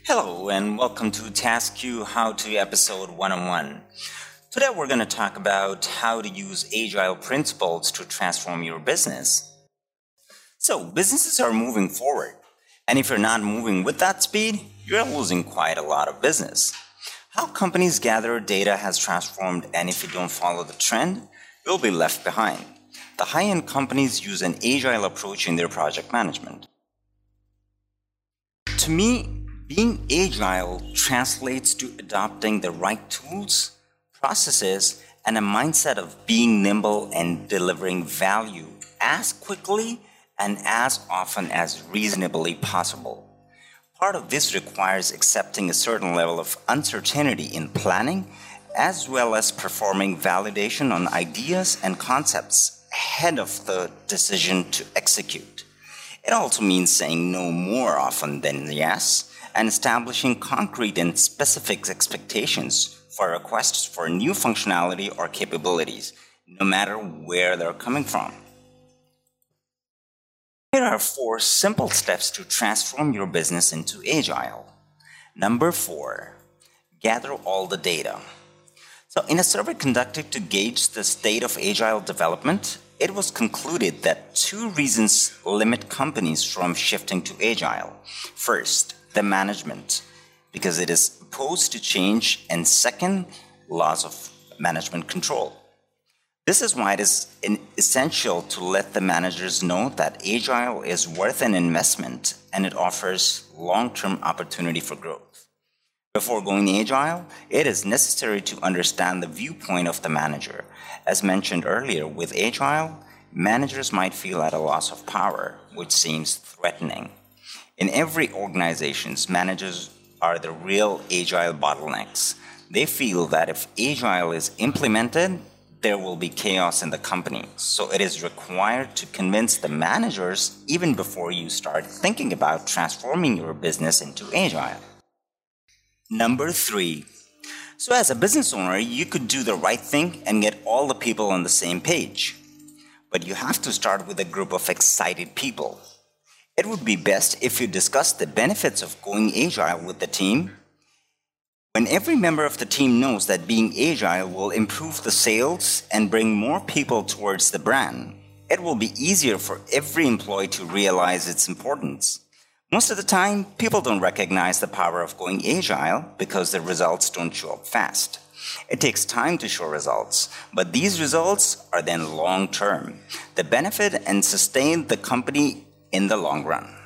Hello and welcome to TaskQ How To episode 101. Today we're going to talk about how to use agile principles to transform your business. So businesses are moving forward, and if you're not moving with that speed, you're losing quite a lot of business. How companies gather data has transformed, and if you don't follow the trend, you'll be left behind. The high-end companies use an agile approach in their project management. To me, being agile translates to adopting the right tools, processes, and a mindset of being nimble and delivering value as quickly and as often as reasonably possible. Part of this requires accepting a certain level of uncertainty in planning, as well as performing validation on ideas and concepts ahead of the decision to execute. It also means saying no more often than yes, and establishing concrete and specific expectations for requests for new functionality or capabilities, no matter where they're coming from. Here are 4 simple steps to transform your business into agile. Number 4, gather all the data. So in a survey conducted to gauge the state of agile development, it was concluded that 2 reasons limit companies from shifting to agile. First, the management, because it is opposed to change, and second, loss of management control. This is why it is essential to let the managers know that agile is worth an investment and it offers long-term opportunity for growth. Before going agile, it is necessary to understand the viewpoint of the manager. As mentioned earlier, with agile, managers might feel at a loss of power, which seems threatening. In every organization, managers are the real agile bottlenecks. They feel that if agile is implemented, there will be chaos in the company. So it is required to convince the managers even before you start thinking about transforming your business into agile. Number 3. So as a business owner, you could do the right thing and get all the people on the same page. But you have to start with a group of excited people. It would be best if you discuss the benefits of going agile with the team. When every member of the team knows that being agile will improve the sales and bring more people towards the brand, it will be easier for every employee to realize its importance. Most of the time, people don't recognize the power of going agile because the results don't show up fast. It takes time to show results, but these results are then long-term. The benefit and sustain the company in the long run.